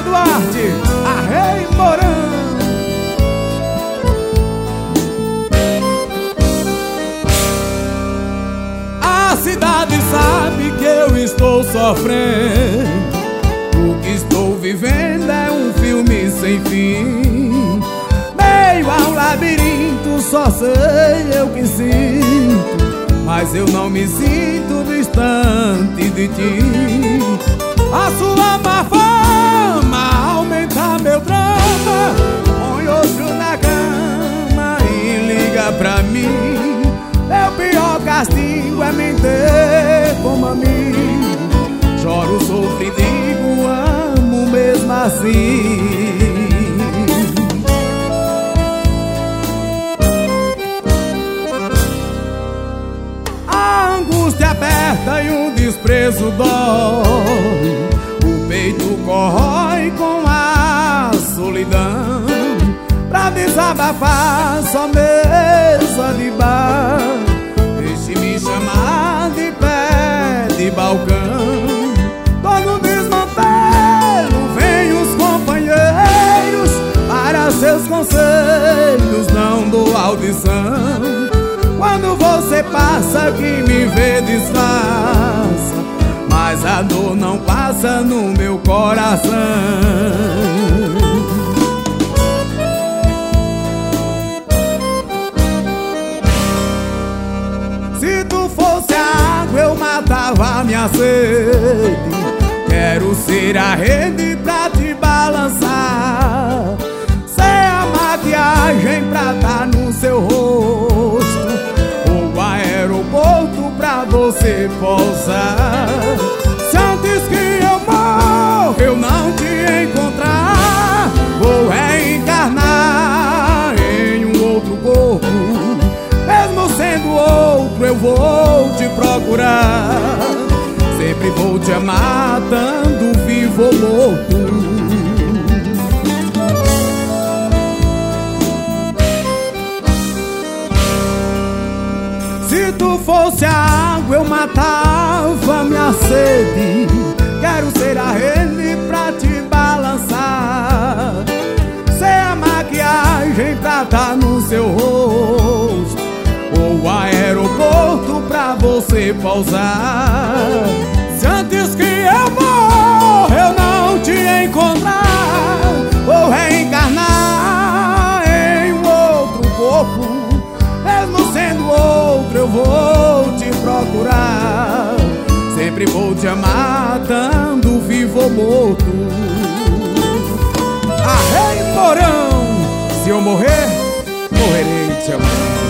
Duarte, a Rei Morão. A cidade sabe que eu estou sofrendo. O que estou vivendo é um filme sem fim. Meio a um labirinto, só sei eu que sinto, mas eu não me sinto distante de ti. A sua má fama aumenta meu drama. Põe outro na cama e liga pra mim. Meu pior castigo é mentir como a mim. Choro, sofro e digo amo mesmo assim. A angústia aperta e um desprezo dói. O peito corrói com a solidão. Pra desabafar só mesa de bar. Deixe-me chamar de pé de balcão. Tô no desmantelo, vem os companheiros. Para seus conselhos não dou audição. Quando você passa que me vê disfarça, mas a dor não passa no meu coração. Se tu fosse a água eu matava a minha sede. Quero ser a rede pra te balançar, ser a maquiagem pra tá no seu rosto, ou aeroporto pra você pousar. Se antes que eu morro eu não te encontrar, vou reencarnar em um outro corpo. Mesmo sendo outro eu vou te procurar. Sempre vou te amar, tanto vivo ou morto. Se tu fosse a água eu matava minha sede. Quero ser a rede pra te balançar, ser a maquiagem pra tá no seu rosto, ou aeroporto pra você pousar. Se antes que eu morro eu não te encontrar, vou reencarnar em um outro corpo. Mesmo sendo outro eu vou te procurar. Sempre vou te amar, tanto vivo ou morto. A Rei Morão, se eu morrer, morrerei te amando.